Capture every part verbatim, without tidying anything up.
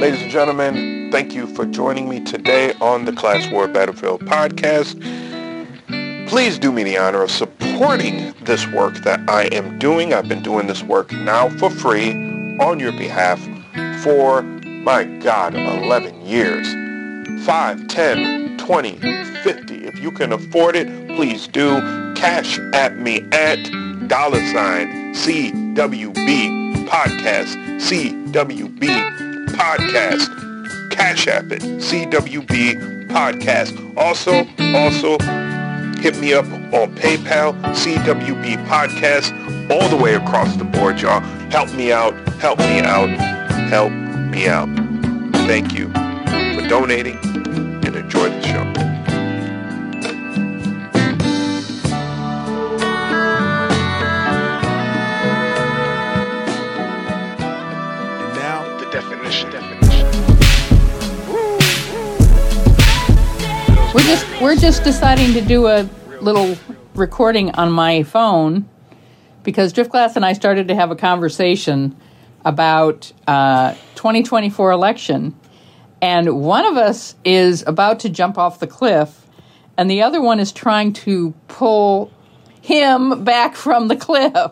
Ladies and gentlemen, thank you for joining me today on the Class War Battlefield podcast. Please do me the honor of supporting this work that I am doing. I've been doing this work now for free on your behalf for, my God, eleven years. five, ten, twenty, fifty. If you can afford it, please do. Cash at me at dollar sign C W B podcast. C W B podcast. Cash App it. C W B podcast. Also, also, hit me up on PayPal, C W B Podcast, all the way across the board, y'all. Help me out, help me out, help me out. Thank you for donating and enjoy the show. And now, the definition. definition. We're just, we're just deciding to do a little recording on my phone because Driftglass and I started to have a conversation about uh, twenty twenty-four election, and one of us is about to jump off the cliff, and the other one is trying to pull him back from the cliff.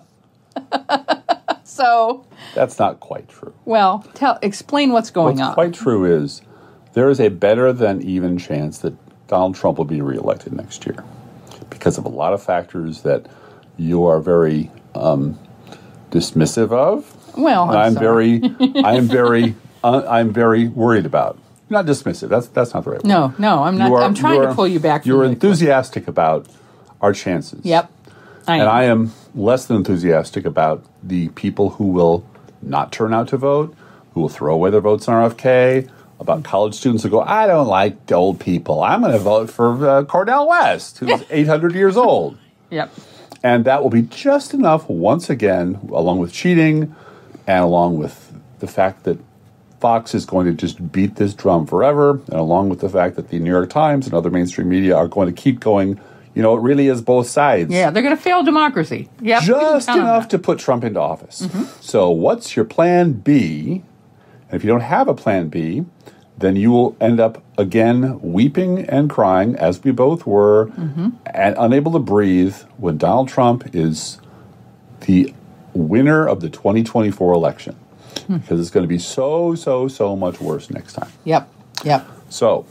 So that's not quite true. Well, tell explain what's going what's on. What's quite true is there is a better than even chance that Donald Trump will be reelected next year, because of a lot of factors that you are very um, dismissive of. Well, I'm, I'm sorry. very, I'm very, uh, I'm very worried about. Not dismissive. That's that's not the right word. No, no, I'm not. Are, I'm trying are, to pull you back. You're from enthusiastic about our chances. Yep, I and am. I am less than enthusiastic about the people who will not turn out to vote, who will throw away their votes on R F K. About college students who go, I don't like old people. I'm going to vote for uh, Cornel West, who's eight hundred years old. Yep. And that will be just enough, once again, along with cheating and along with the fact that Fox is going to just beat this drum forever, and along with the fact that the New York Times and other mainstream media are going to keep going, you know, it really is both sides. Yeah, they're going to fail democracy. Yep. Just enough to put Trump into office. Mm-hmm. So what's your plan B? And if you don't have a plan B, then you will end up, again, weeping and crying, as we both were, mm-hmm. and unable to breathe when Donald Trump is the winner of the twenty twenty-four election. Hmm. Because it's going to be so, so, so much worse next time. Yep, yep. So,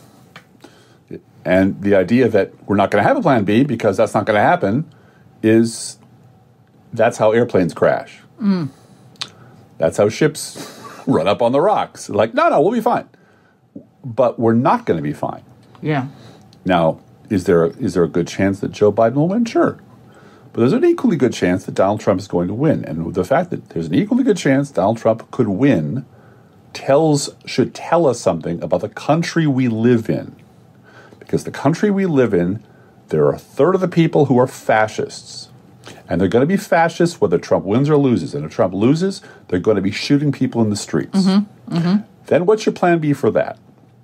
and the idea that we're not going to have a plan B because that's not going to happen is that's how airplanes crash. Mm. That's how ships run up on the rocks. Like, no, no, we'll be fine. But we're not going to be fine. Yeah. Now, is there a, is there a good chance that Joe Biden will win? Sure. But there's an equally good chance that Donald Trump is going to win. And the fact that there's an equally good chance Donald Trump could win tells should tell us something about the country we live in. Because the country we live in, there are a third of the people who are fascists. And they're going to be fascists whether Trump wins or loses. And if Trump loses, they're going to be shooting people in the streets. Mm-hmm. Mm-hmm. Then what's your plan B for that?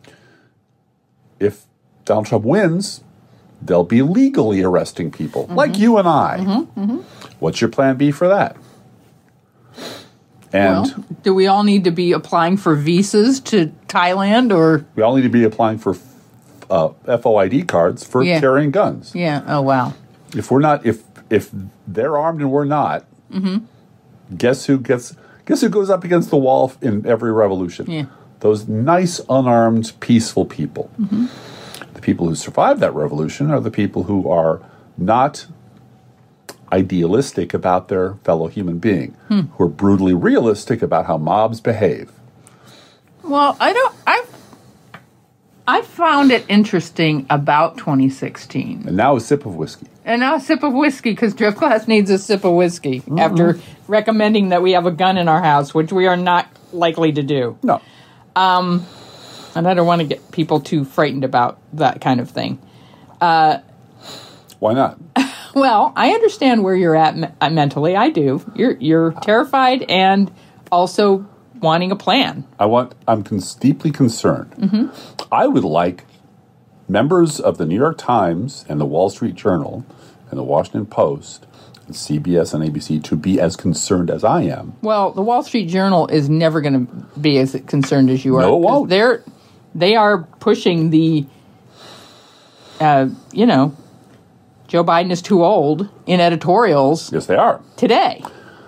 If Donald Trump wins, they'll be legally arresting people, mm-hmm. like you and I. Mm-hmm. Mm-hmm. What's your plan B for that? And well, do we all need to be applying for visas to Thailand, or we all need to be applying for uh, F O I D cards for yeah. carrying guns? Yeah. Oh wow. If we're not, if if they're armed and we're not, mm-hmm. guess who gets? Guess who goes up against the wall in every revolution? Yeah. Those nice, unarmed, peaceful people. Mm-hmm. The people who survived that revolution are the people who are not idealistic about their fellow human being, hmm. who are brutally realistic about how mobs behave. Well, I don't. I I found it interesting about twenty sixteen. And now a sip of whiskey. And now a sip of whiskey, because Driftglass needs a sip of whiskey mm-hmm. after recommending that we have a gun in our house, which we are not likely to do. No. Um, and I don't want to get people too frightened about that kind of thing. Uh, Why not? Well, I understand where you're at me- mentally. I do. You're you're terrified and also wanting a plan. I want. I'm cons- deeply concerned. Mm-hmm. I would like members of the New York Times and the Wall Street Journal and the Washington Post and C B S and A B C to be as concerned as I am. Well, the Wall Street Journal is never going to be as concerned as you are. No, it won't. They're, they are pushing the, uh, you know, Joe Biden is too old in editorials. Yes, they are. Today.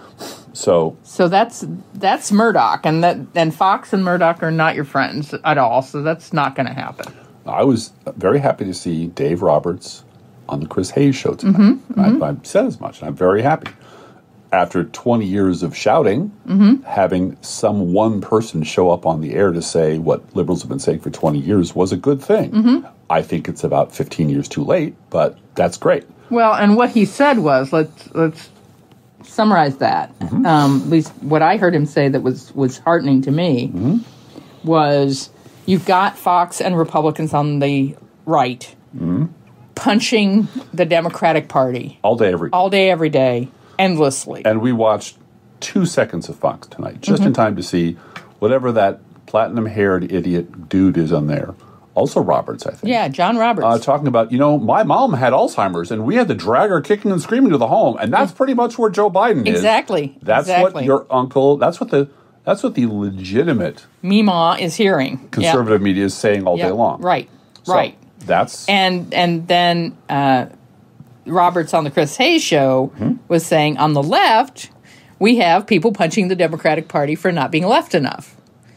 So So that's that's Murdoch, and that and Fox and Murdoch are not your friends at all. So that's not going to happen. I was very happy to see Dave Roberts on the Chris Hayes show tonight. Mm-hmm, mm-hmm. I, I've said as much, and I'm very happy. After twenty years of shouting, mm-hmm. having some one person show up on the air to say what liberals have been saying for twenty years was a good thing. Mm-hmm. I think it's about fifteen years too late, but that's great. Well, and what he said was, let's let's summarize that. Mm-hmm. Um, at least what I heard him say that was, was heartening to me mm-hmm. was you've got Fox and Republicans on the right mm-hmm. punching the Democratic Party. All day, every day. All day, every day, endlessly. And we watched two seconds of Fox tonight, just mm-hmm. in time to see whatever that platinum-haired idiot dude is on there. Also Roberts, I think. Yeah, John Roberts. Uh, talking about, you know, my mom had Alzheimer's, and we had to drag her kicking and screaming to the home, and that's pretty much where Joe Biden is. Exactly. That's exactly. what your uncle, that's what the that's what the legitimate Meemaw is hearing. conservative yep. media is saying all yep. day long. Right, so right. That's... And, and then uh, Roberts on the Chris Hayes show mm-hmm. was saying, on the left, we have people punching the Democratic Party for not being left enough.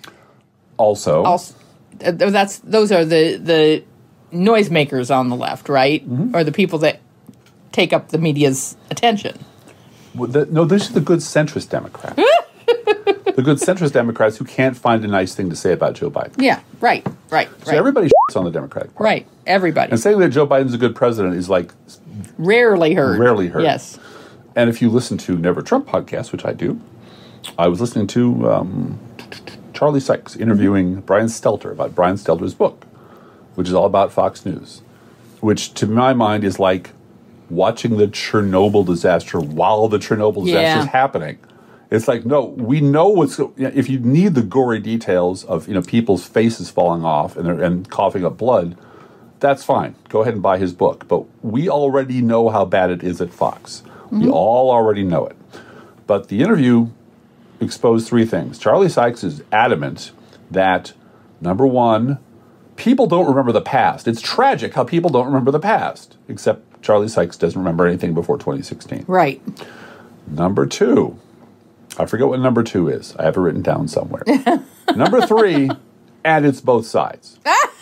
Also... also uh, that's those are the, the noisemakers on the left, right? Mm-hmm. Or the people that take up the media's attention. Well, the, no, this is the good centrist Democrats. The good centrist Democrats who can't find a nice thing to say about Joe Biden. Yeah, right, right, So right. everybody shits on the Democratic Party. Right, everybody. And saying that Joe Biden's a good president is like... Rarely heard. Rarely heard. Yes. And if you listen to Never Trump podcast, which I do, I was listening to um, Charlie Sykes interviewing Brian Stelter about Brian Stelter's book, which is all about Fox News, which to my mind is like watching the Chernobyl disaster while the Chernobyl disaster Yeah. is happening. It's like, no, we know what's... If you need the gory details of, you know, people's faces falling off and, and coughing up blood, that's fine. Go ahead and buy his book. But we already know how bad it is at Fox. Mm-hmm. We all already know it. But the interview exposed three things. Charlie Sykes is adamant that, number one, people don't remember the past. It's tragic how people don't remember the past, except Charlie Sykes doesn't remember anything before twenty sixteen. Right. Number two, I forget what number two is. I have it written down somewhere. Number three, and it's both sides.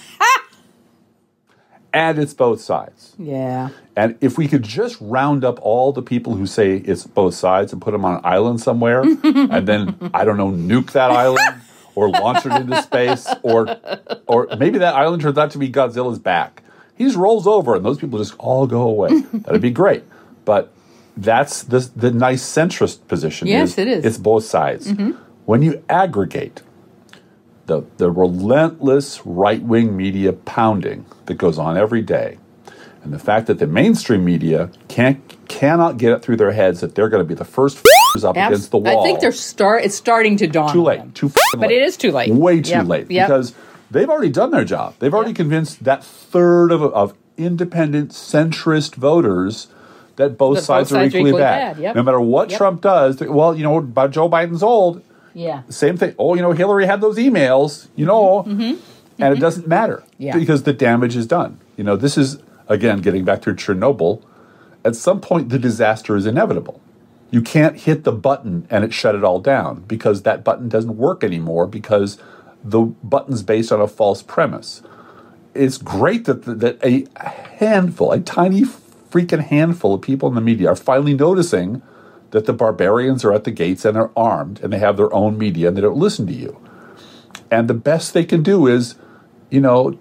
And it's both sides. Yeah. And if we could just round up all the people who say it's both sides and put them on an island somewhere, and then, I don't know, nuke that island or launch it into space, or or maybe that island turns out to be Godzilla's back. He just rolls over and those people just all go away. That'd be great. But that's the, the nice centrist position. Yes, is, it is. It's both sides. Mm-hmm. When you aggregate the the relentless right-wing media pounding that goes on every day, and the fact that the mainstream media can't cannot get it through their heads that they're going to be the first f***ers up Abs- against the wall. I think they're start. It's starting to dawn. Too on late. them. Too f***ing late. But it is too late. Way too Yep. late. Yep. Because they've already done their job. They've already Yep. convinced that third of, of independent centrist voters that both That sides both are sides are equally, equally bad. bad. Yep. No matter what Yep. Trump does, they- well, you know, about Joe Biden's old. Yeah. Same thing. Oh, you know, Hillary had those emails, you know, Mm-hmm. and Mm-hmm. it doesn't matter Yeah. because the damage is done. You know, this is, again, getting back to Chernobyl. At some point, the disaster is inevitable. You can't hit the button and it shut it all down because that button doesn't work anymore because the button's based on a false premise. It's great that that a handful, a tiny freaking handful of people in the media are finally noticing that the barbarians are at the gates and they're armed and they have their own media and they don't listen to you. And the best they can do is, you know,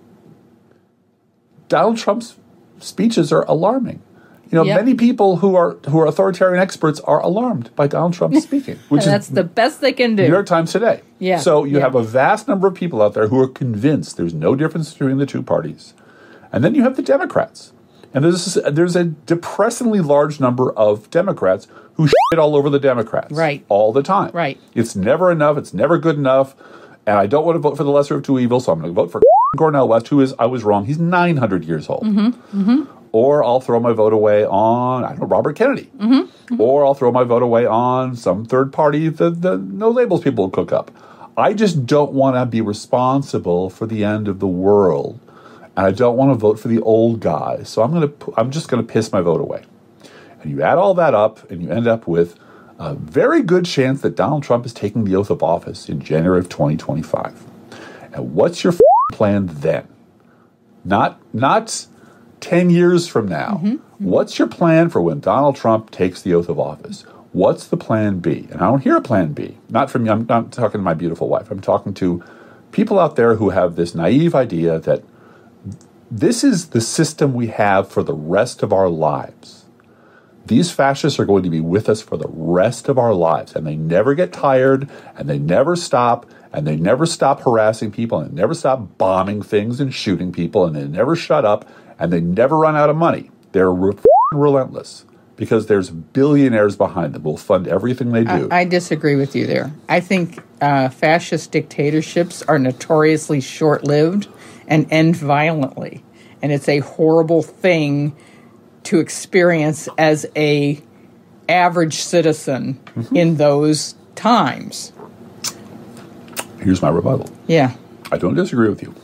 Donald Trump's speeches are alarming. You know, Yep. many people who are who are authoritarian experts are alarmed by Donald Trump speaking, which And that's is the best they can do. New York Times Today. Yeah. So you Yeah. have a vast number of people out there who are convinced there's no difference between the two parties. And then you have the Democrats. And there's there's a depressingly large number of Democrats who shit all over the Democrats. Right. All the time. Right. It's never enough. It's never good enough. And I don't want to vote for the lesser of two evils, so I'm going to vote for Cornel West, who is, I was wrong, he's nine hundred years old. Mm-hmm. Mm-hmm. Or I'll throw my vote away on, I don't know, Robert Kennedy. Mm-hmm. Mm-hmm. Or I'll throw my vote away on some third party that the no labels people will cook up. I just don't want to be responsible for the end of the world. And I don't want to vote for the old guy. So I'm going to, I'm just going to piss my vote away. And you add all that up and you end up with a very good chance that Donald Trump is taking the oath of office in January of twenty twenty-five. And what's your plan then? Not, not ten years from now. Mm-hmm. What's your plan for when Donald Trump takes the oath of office? What's the plan B? And I don't hear a plan B. Not from you. I'm not talking to my beautiful wife. I'm talking to people out there who have this naive idea that this is the system we have for the rest of our lives. These fascists are going to be with us for the rest of our lives, and they never get tired, and they never stop, and they never stop harassing people, and they never stop bombing things and shooting people, and they never shut up, and they never run out of money. They're re- relentless because there's billionaires behind them who will fund everything they do. I, I disagree with you there. I think uh, fascist dictatorships are notoriously short-lived and end violently, and it's a horrible thing to experience as a average citizen mm-hmm. in those times. Here's my rebuttal. Yeah. I don't disagree with you.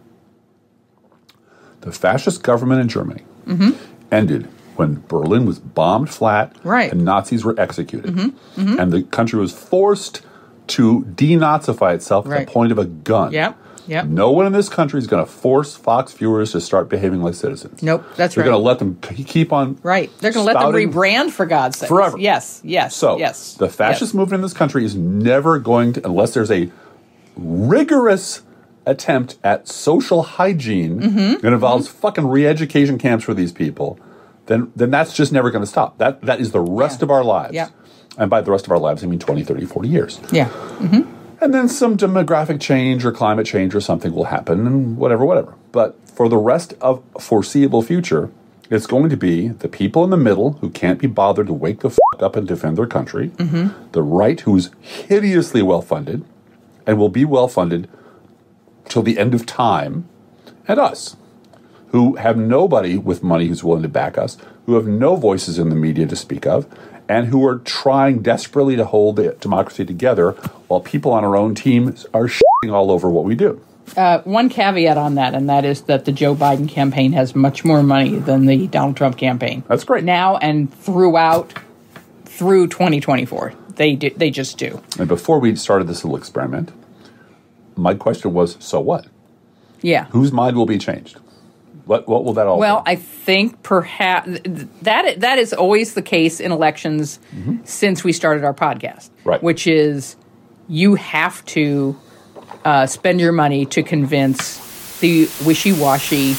The fascist government in Germany mm-hmm. ended when Berlin was bombed flat right. and Nazis were executed. Mm-hmm. Mm-hmm. And the country was forced to denazify itself right. at the point of a gun. Yep. Yep. No one in this country is going to force Fox viewers to start behaving like citizens. Nope, that's They're right. They're going to let them k- keep on Right. They're going to let them rebrand, for God's sake. Forever. Yes, yes, so, yes. the fascist yes. movement in this country is never going to, unless there's a rigorous attempt at social hygiene mm-hmm. that involves mm-hmm. fucking re-education camps for these people, then then that's just never going to stop. That That is the rest yeah. of our lives. Yeah. And by the rest of our lives, I mean twenty, thirty, forty years. Yeah. Mm-hmm. And then some demographic change or climate change or something will happen and whatever, whatever. But for the rest of foreseeable future, it's going to be the people in the middle who can't be bothered to wake the fuck up and defend their country, mm-hmm. the right who's hideously well-funded and will be well-funded till the end of time, and us, who have nobody with money who's willing to back us, who have no voices in the media to speak of, and who are trying desperately to hold the democracy together while people on our own team are shitting all over what we do. Uh, one caveat on that, and that is that the Joe Biden campaign has much more money than the Donald Trump campaign. That's great. Now and throughout, through twenty twenty-four. They do, they just do. And before we started this little experiment, my question was, so what? Yeah. Whose mind will be changed? What what will that all Well, be? I think perhaps that that is always the case in elections mm-hmm. since we started our podcast. Right. Which is you have to uh, spend your money to convince the wishy-washy.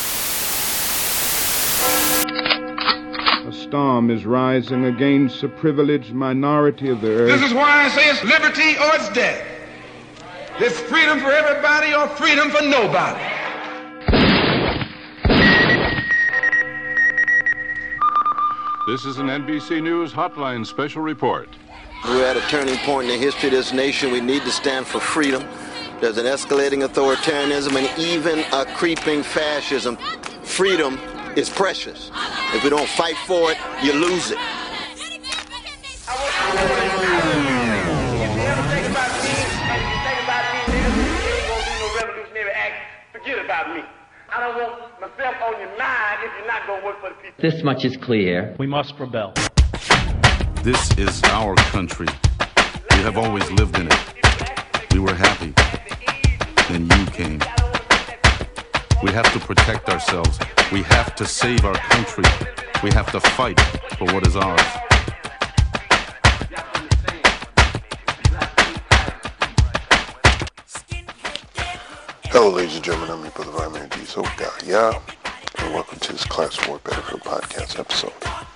A storm is rising against the privileged minority of the earth. This is why I say it's liberty or it's death. It's freedom for everybody or freedom for nobody. This is an N B C News Hotline special report. We're at a turning point in the history of this nation. We need to stand for freedom. There's an escalating authoritarianism and even a creeping fascism. Freedom is precious. If we don't fight for it, you lose it. Forget about me. I don't want myself on your mind if you're not going to work for the people. This much is clear. We must rebel. This is our country. We have always lived in it. We were happy. Then you came. We have to protect ourselves. We have to save our country. We have to fight for what is ours. Hello, ladies and gentlemen. I'm your brother Ryan D's old guy, yeah, and welcome to this Class War Battlefield podcast episode.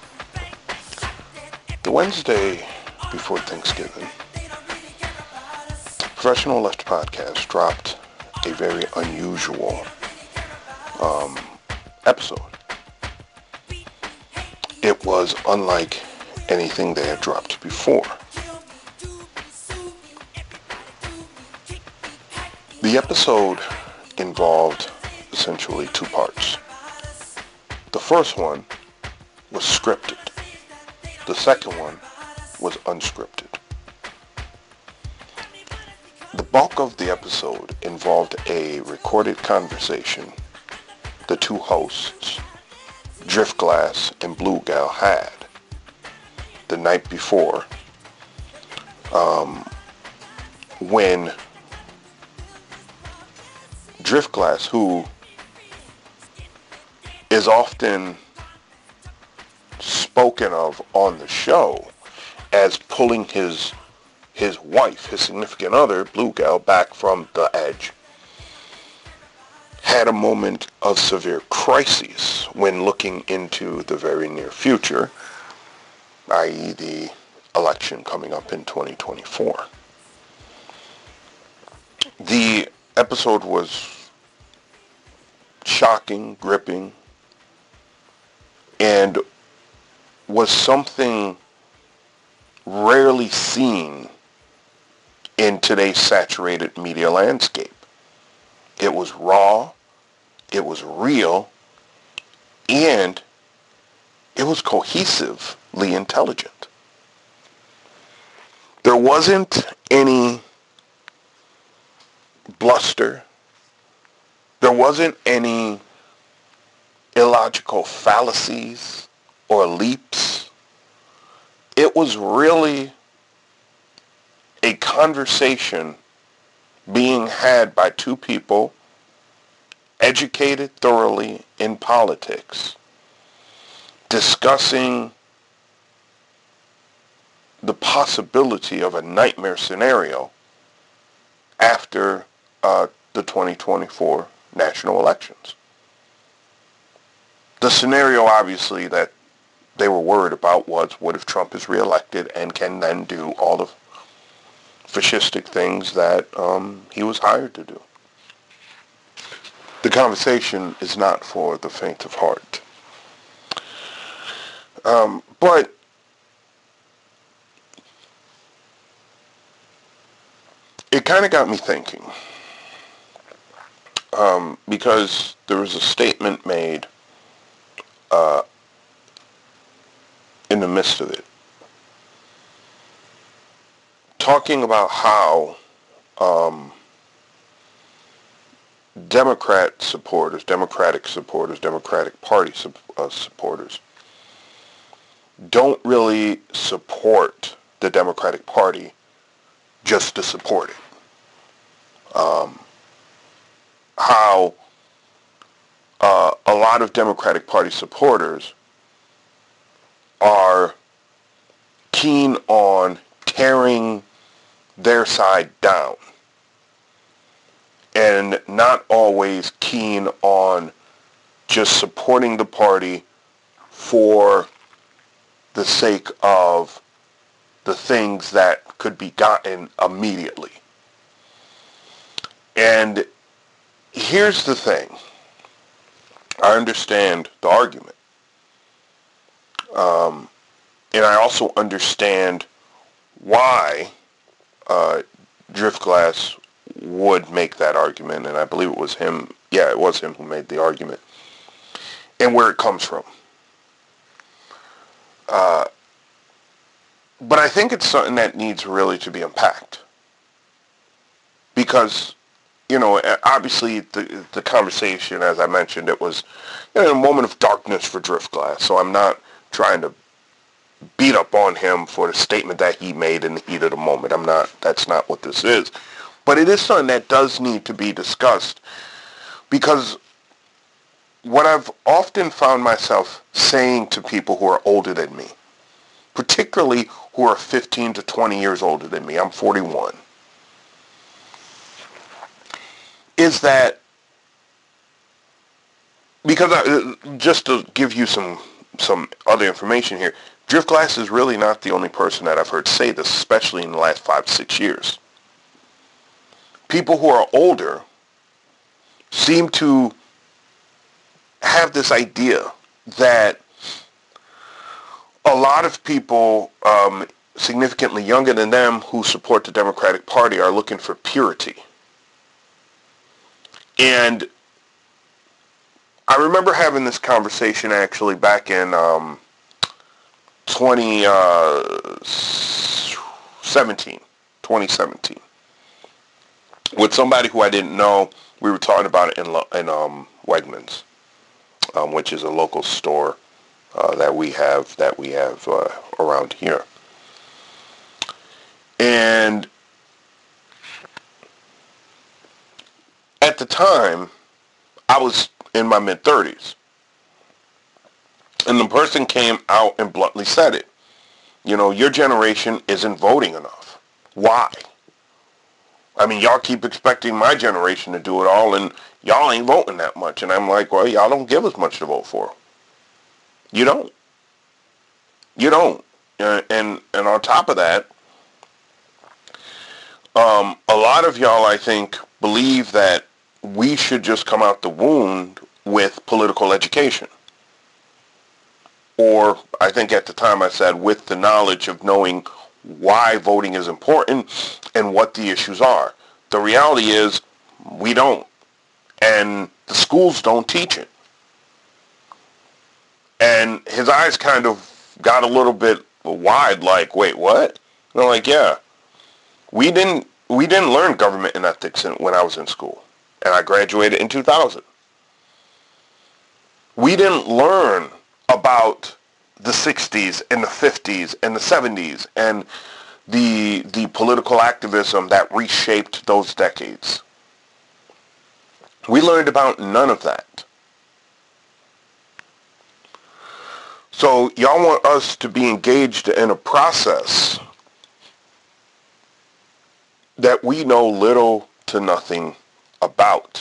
The Wednesday before Thanksgiving, Professional Left Podcast dropped a very unusual um, episode. It was unlike anything they had dropped before. The episode involved essentially two parts. The first one was scripted. The second one was unscripted. The bulk of the episode involved a recorded conversation the two hosts, Driftglass and Blue Gal, had the night before um, when Driftglass, who is often spoken of on the show as pulling his his wife, his significant other, Blue Gal, back from the edge, had a moment of severe crisis when looking into the very near future, that is the election coming up in twenty twenty-four. The episode was shocking, gripping, and was something rarely seen in today's saturated media landscape. It was raw, it was real, and it was cohesively intelligent. There wasn't any bluster. There wasn't any illogical fallacies or leaps. It was really a conversation being had by two people educated thoroughly in politics, discussing the possibility of a nightmare scenario after uh, the twenty twenty-four national elections. The scenario, obviously, that they were worried about was, what if Trump is reelected and can then do all the fascistic things that um, he was hired to do? The conversation is not for the faint of heart. Um, but it kind of got me thinking, um, because there was a statement made uh, in the midst of it, talking about how um, Democrat supporters, Democratic supporters, Democratic Party su- uh, supporters don't really support the Democratic Party just to support it. Um, how uh, a lot of Democratic Party supporters are keen on tearing their side down and not always keen on just supporting the party for the sake of the things that could be gotten immediately. And here's the thing. I understand the argument. Um, and I also understand why uh, Driftglass would make that argument, and I believe it was him, yeah, it was him who made the argument, and where it comes from. Uh, but I think it's something that needs really to be unpacked. Because, you know, obviously the the conversation, as I mentioned, it was, you know, a moment of darkness for Driftglass, so I'm not trying to beat up on him for the statement that he made in the heat of the moment. I'm not, that's not what this is. But it is something that does need to be discussed, because what I've often found myself saying to people who are older than me, particularly who are fifteen to twenty years older than me, I'm forty-one, is that, because I, just to give you some some other information here, Driftglass is really not the only person that I've heard say this, especially in the last five, six years. People who are older seem to have this idea that a lot of people um, significantly younger than them who support the Democratic Party are looking for purity. And I remember having this conversation actually back in um, twenty seventeen, twenty seventeen, with somebody who I didn't know. We were talking about it in, in um, Wegmans, um, which is a local store uh, that we have that we have uh, around here. And at the time, I was in my mid-thirties. And the person came out and bluntly said it. You know, your generation isn't voting enough. Why? I mean, y'all keep expecting my generation to do it all, and y'all ain't voting that much. And I'm like, well, y'all don't give us much to vote for. You don't. You don't. Uh, and and on top of that, um, a lot of y'all, I think, believe that we should just come out the wound with political education. Or, I think at the time I said, with the knowledge of knowing why voting is important and what the issues are. The reality is, we don't. And the schools don't teach it. And his eyes kind of got a little bit wide, like, wait, what? And I'm like, yeah. We didn't we didn't learn government and ethics in, when I was in school. And I graduated in two thousand. We didn't learn about the sixties and the fifties and the seventies and the the political activism that reshaped those decades. We learned about none of that. So y'all want us to be engaged in a process that we know little to nothing about.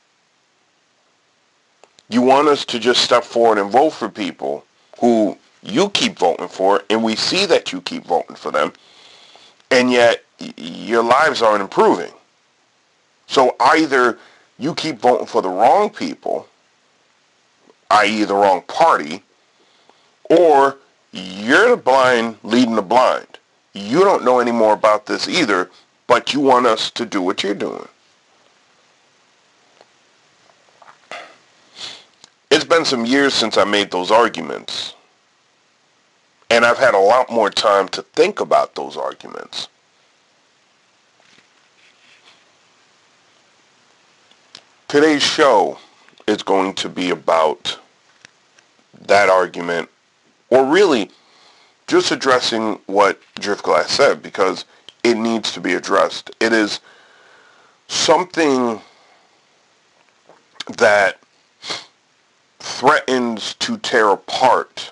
You want us to just step forward and vote for people who you keep voting for, and we see that you keep voting for them, and yet y- your lives aren't improving. So either you keep voting for the wrong people, that is the wrong party, or you're the blind leading the blind. You don't know any more about this either, but you want us to do what you're doing. It's been some years since I made those arguments, and I've had a lot more time to think about those arguments. Today's show is going to be about that argument, or really just addressing what Driftglass said, because it needs to be addressed. It is something that threatens to tear apart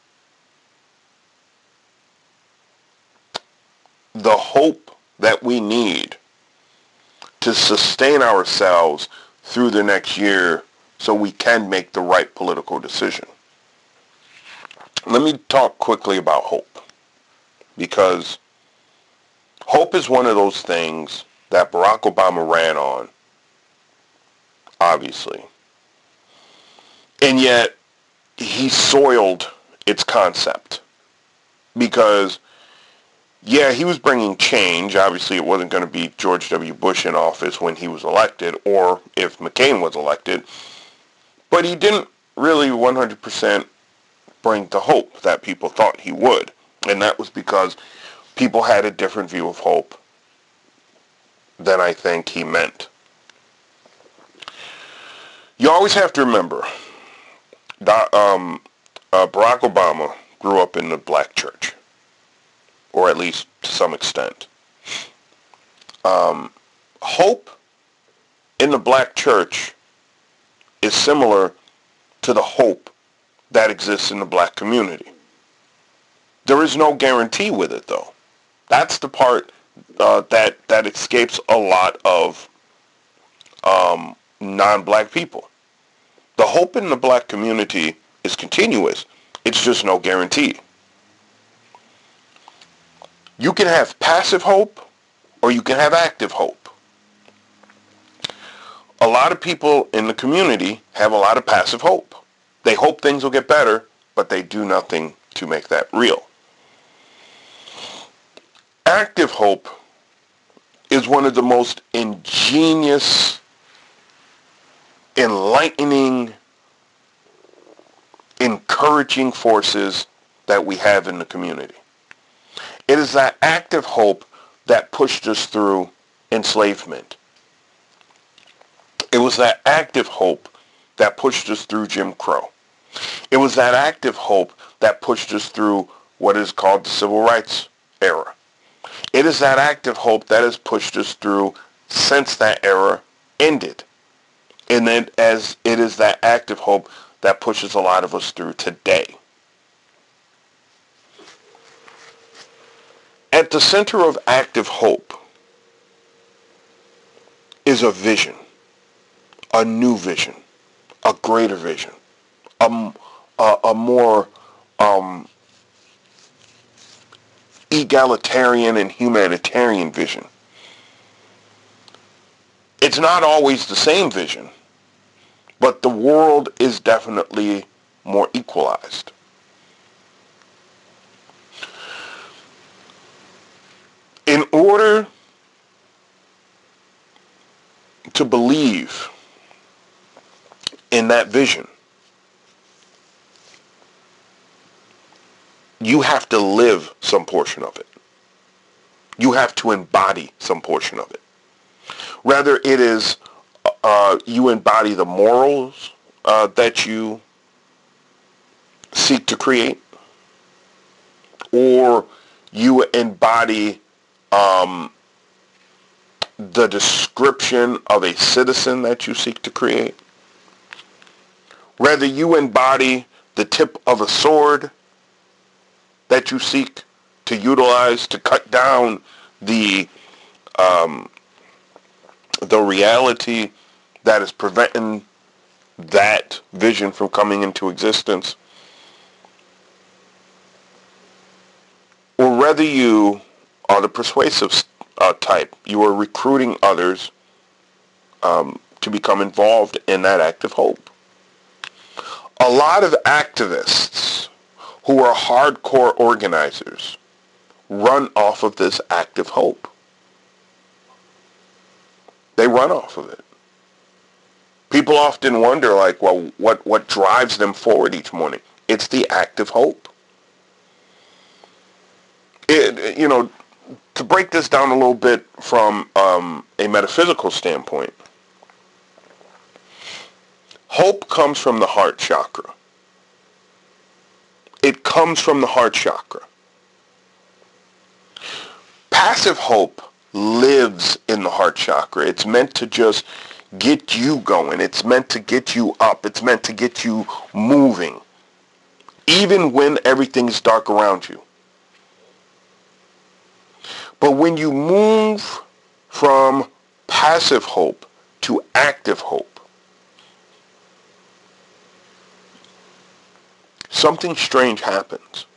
the hope that we need to sustain ourselves through the next year so we can make the right political decision. Let me talk quickly about hope, because hope is one of those things that Barack Obama ran on, obviously. And yet, he soiled its concept. Because, yeah, he was bringing change. Obviously, it wasn't going to be George W. Bush in office when he was elected, or if McCain was elected. But he didn't really one hundred percent bring the hope that people thought he would. And that was because people had a different view of hope than I think he meant. You always have to remember, that, um, uh, Barack Obama grew up in the black church, or at least to some extent. Um, hope in the black church is similar to the hope that exists in the black community. There is no guarantee with it, though. That's the part uh, that that escapes a lot of um, non-black people. The hope in the black community is continuous. It's just no guarantee. You can have passive hope, or you can have active hope. A lot of people in the community have a lot of passive hope. They hope things will get better, but they do nothing to make that real. Active hope is one of the most ingenious, enlightening, encouraging forces that we have in the community. It is that active hope that pushed us through enslavement. It was that active hope that pushed us through Jim Crow. It was that active hope that pushed us through what is called the Civil Rights era. It is that active hope that has pushed us through since that era ended. And then as it is that active hope that pushes a lot of us through today. At the center of active hope is a vision, a new vision, a greater vision, a, a, a more um, egalitarian and humanitarian vision. It's not always the same vision, but the world is definitely more equalized. In order to believe in that vision, you have to live some portion of it. You have to embody some portion of it. Whether it is uh, you embody the morals uh, that you seek to create, or you embody um, the description of a citizen that you seek to create, whether you embody the tip of a sword that you seek to utilize to cut down the um, the reality that is preventing that vision from coming into existence, or whether you are the persuasive uh, type, you are recruiting others um, to become involved in that active hope. A lot of activists who are hardcore organizers run off of this active hope. They run off of it. People often wonder, like, well, what, what drives them forward each morning? It's the active hope. It, you know, to break this down a little bit from um, a metaphysical standpoint, hope comes from the heart chakra. It comes from the heart chakra. Passive hope lives in the heart chakra. It's meant to just get you going. It's meant to get you up. It's meant to get you moving, even when everything's dark around you. But when you move from passive hope to active hope, something strange happens.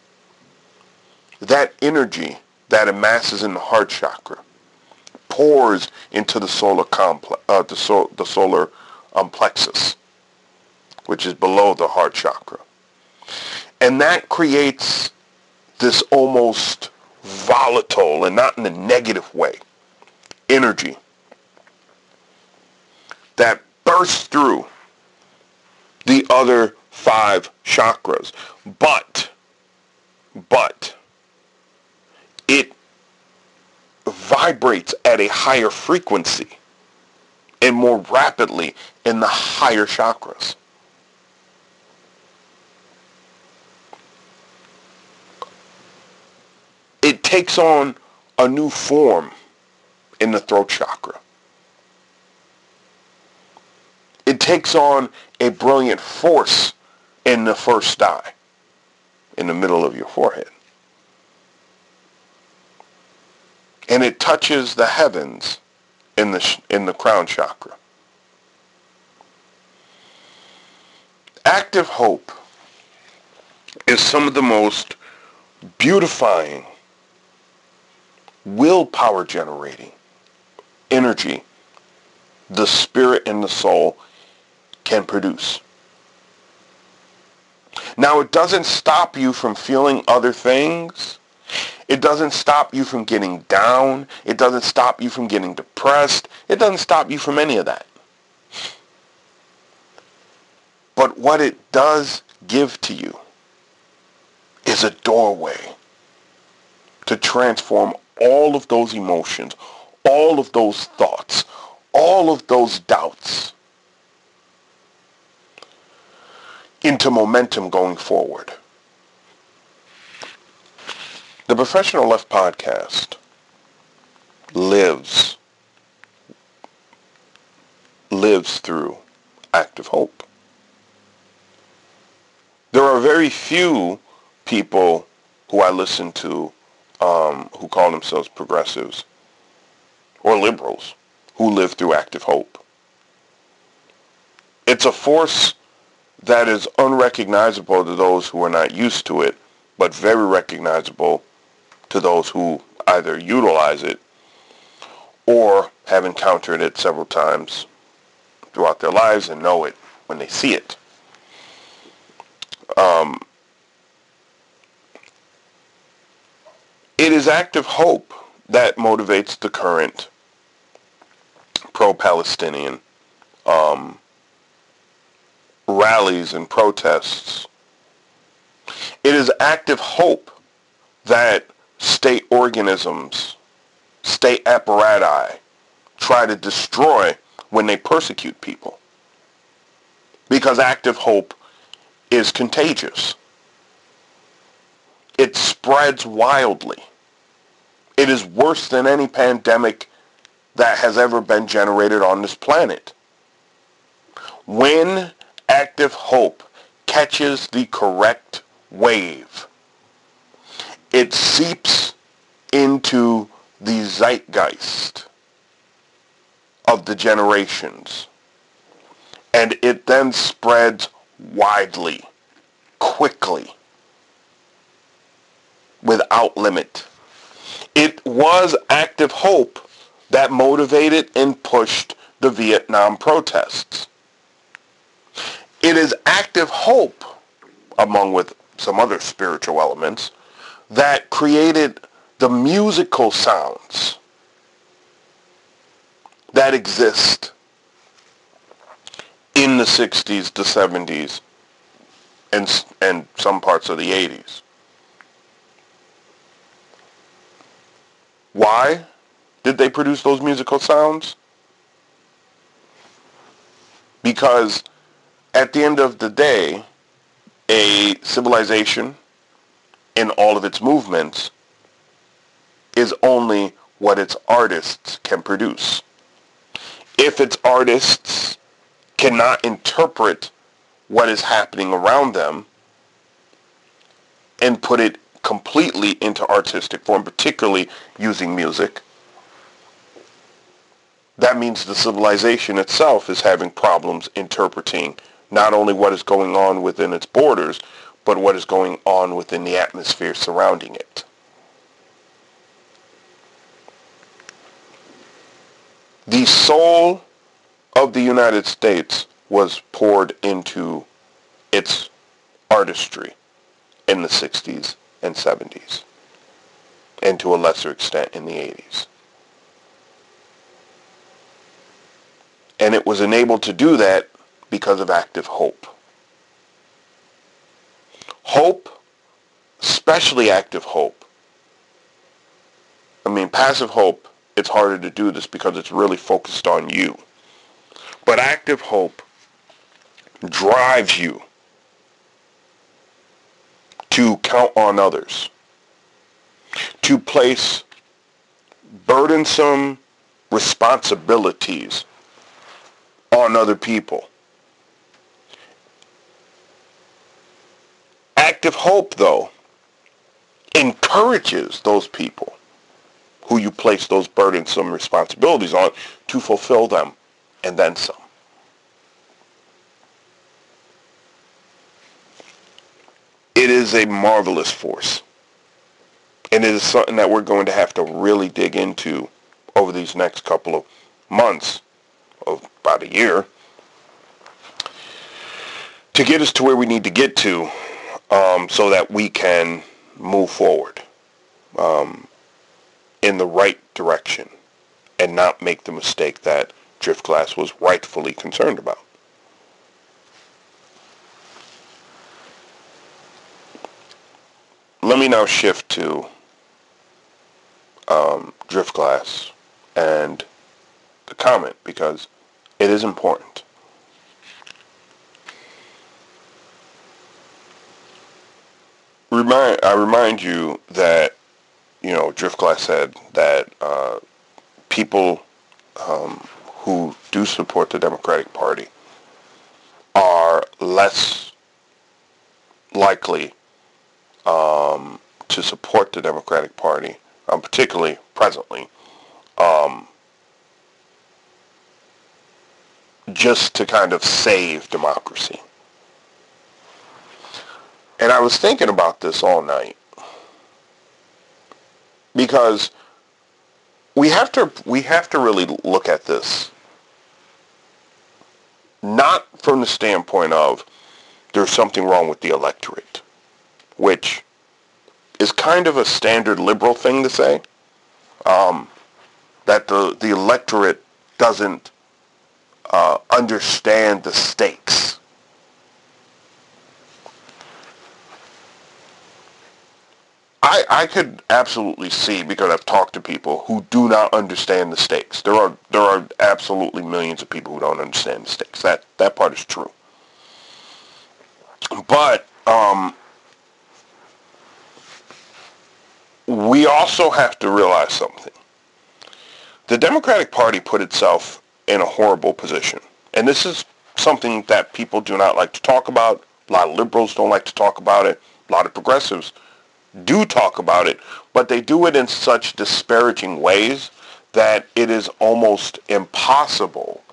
That energy that amasses in the heart chakra pours into the solar complex, uh, the, so, the solar um, plexus, which is below the heart chakra. And that creates this almost volatile, and not in a negative way, energy that bursts through the other five chakras. But, but, it vibrates at a higher frequency and more rapidly in the higher chakras. It takes on a new form in the throat chakra. It takes on a brilliant force in the first eye, in the middle of your forehead. And it touches the heavens in the in the crown chakra. Active hope is some of the most beautifying, willpower generating energy the spirit and the soul can produce. Now, it doesn't stop you from feeling other things. It doesn't stop you from getting down. It doesn't stop you from getting depressed. It doesn't stop you from any of that. But what it does give to you is a doorway to transform all of those emotions, all of those thoughts, all of those doubts into momentum going forward. The Professional Left Podcast lives lives through active hope. There are very few people who I listen to um, who call themselves progressives or liberals who live through active hope. It's a force that is unrecognizable to those who are not used to it, but very recognizable to those who either utilize it or have encountered it several times throughout their lives and know it when they see it. Um, it is active hope that motivates the current pro-Palestinian um, rallies and protests. It is active hope that state organisms, state apparati, try to destroy when they persecute people. Because active hope is contagious. It spreads wildly. It is worse than any pandemic that has ever been generated on this planet. When active hope catches the correct wave, it seeps into the zeitgeist of the generations, and it then spreads widely, quickly, without limit. It was active hope that motivated and pushed the Vietnam protests. It is active hope, among with some other spiritual elements, that created the musical sounds that exist in the sixties, the seventies, and, and some parts of the eighties. Why did they produce those musical sounds? Because at the end of the day, a civilization in all of its movements is only what its artists can produce. If its artists cannot interpret what is happening around them and put it completely into artistic form, particularly using music, that means the civilization itself is having problems interpreting not only what is going on within its borders, but what is going on within the atmosphere surrounding it. The soul of the United States was poured into its artistry in the sixties and seventies, and to a lesser extent in the eighties. And it was enabled to do that because of active hope. Hope, especially active hope. I mean, passive hope, it's harder to do this because it's really focused on you. But active hope drives you to count on others, to place burdensome responsibilities on other people. Active hope, though, encourages those people who you place those burdensome responsibilities on to fulfill them and then some. It is a marvelous force. And it is something that we're going to have to really dig into over these next couple of months, of about a year, to get us to where we need to get to, um, so that we can move forward um, in the right direction and not make the mistake that Driftglass was rightfully concerned about. let me now shift to um, Driftglass and the comment, because it is important. Remind I remind you that, you know, Driftglass said that uh, people um, who do support the Democratic Party are less likely um, to support the Democratic Party, um, particularly presently, um, just to kind of save democracy. And I was thinking about this all night, because we have to we have to really look at this not from the standpoint of there's something wrong with the electorate, which is kind of a standard liberal thing to say, um, that the, the electorate doesn't uh, understand the stakes. I, I could absolutely see, because I've talked to people who do not understand the stakes. There are there are absolutely millions of people who don't understand the stakes. That that part is true. But um, we also have to realize something. The Democratic Party put itself in a horrible position. And this is something that people do not like to talk about. A lot of liberals don't like to talk about it. A lot of progressives do talk about it, but they do it in such disparaging ways that it is almost impossible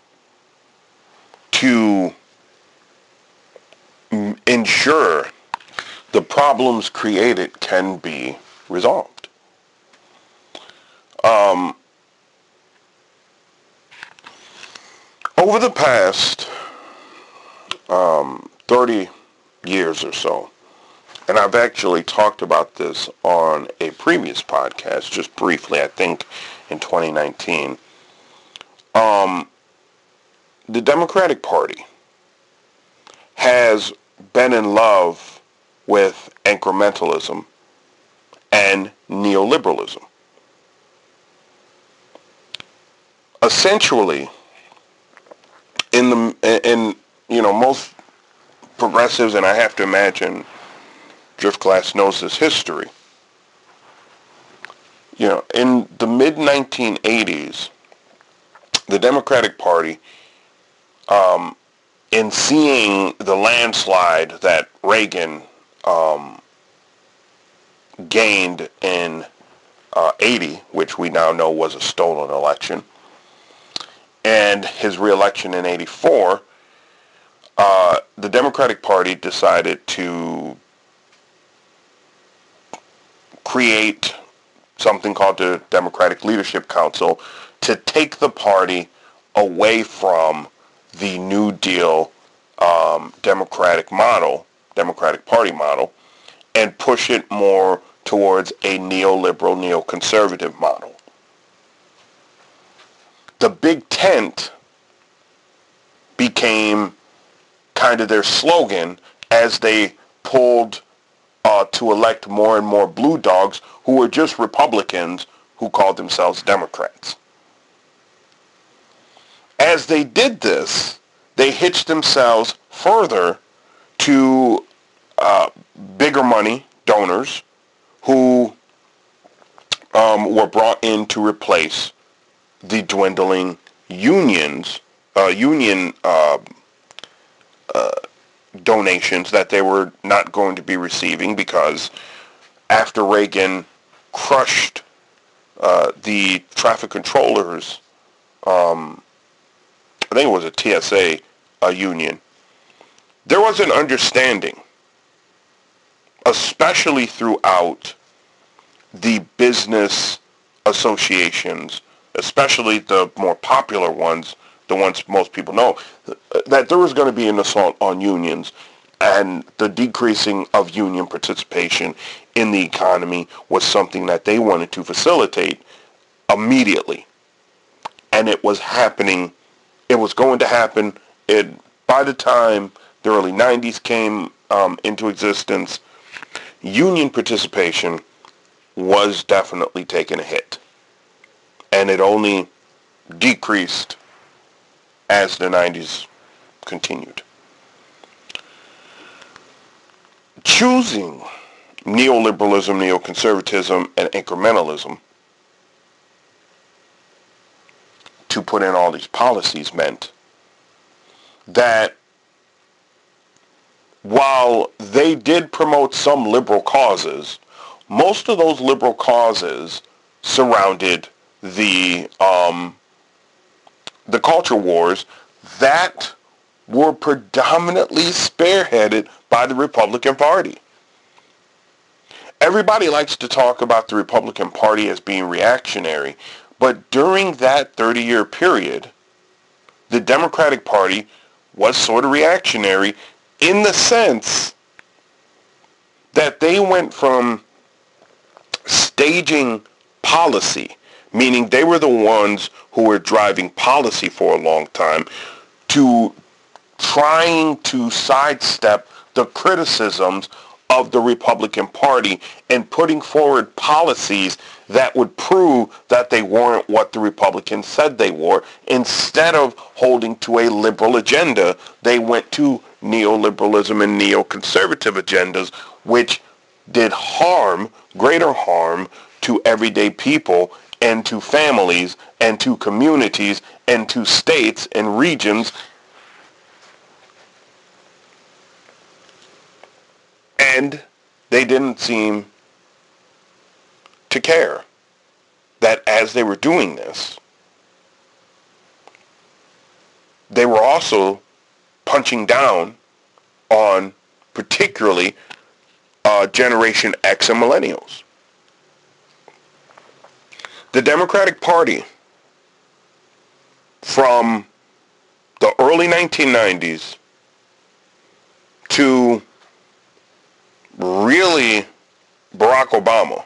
to ensure the problems created can be resolved. Um, over the past um, thirty years or so, and I've actually talked about this on a previous podcast, just briefly, I think in twenty nineteen. Um, the Democratic Party has been in love with incrementalism and neoliberalism. Essentially, in the in you know most progressives, and I have to imagine Driftglass knows this history. You know, in the mid nineteen eighties, the Democratic Party, um, in seeing the landslide that Reagan um, gained in uh, eighty, which we now know was a stolen election, and his re-election in eighty-four, uh, the Democratic Party decided to create something called the Democratic Leadership Council to take the party away from the New Deal um, Democratic model, Democratic Party model, and push it more towards a neoliberal, neoconservative model. The big tent became kind of their slogan as they pulled uh, to elect more and more blue dogs who were just Republicans who called themselves Democrats. As they did this, they hitched themselves further to uh, bigger money donors who um, were brought in to replace the dwindling unions, uh, union uh, uh, donations that they were not going to be receiving, because after Reagan crushed uh, the traffic controllers, um, I think it was a T S A uh, union, there was an understanding, especially throughout the business associations, especially the more popular ones, the ones most people know, that there was going to be an assault on unions, and the decreasing of union participation in the economy was something that they wanted to facilitate immediately. And it was happening, it was going to happen. It, by the time the early nineties came um, into existence, union participation was definitely taking a hit. And it only decreased as the nineties continued. Choosing neoliberalism, neoconservatism, and incrementalism to put in all these policies meant that while they did promote some liberal causes, most of those liberal causes surrounded the um, the culture wars that were predominantly spearheaded by the Republican Party. Everybody likes to talk about the Republican Party as being reactionary, but during that thirty-year period, the Democratic Party was sort of reactionary in the sense that they went from staging policy, meaning they were the ones who were driving policy for a long time, to trying to sidestep the criticisms of the Republican Party and putting forward policies that would prove that they weren't what the Republicans said they were. Instead of holding to a liberal agenda, they went to neoliberalism and neoconservative agendas, which did harm, greater harm, to everyday people and to families and to communities and to states and regions. And they didn't seem to care that as they were doing this, they were also punching down on particularly uh, Generation X and millennials. The Democratic Party from the early nineteen nineties to really Barack Obama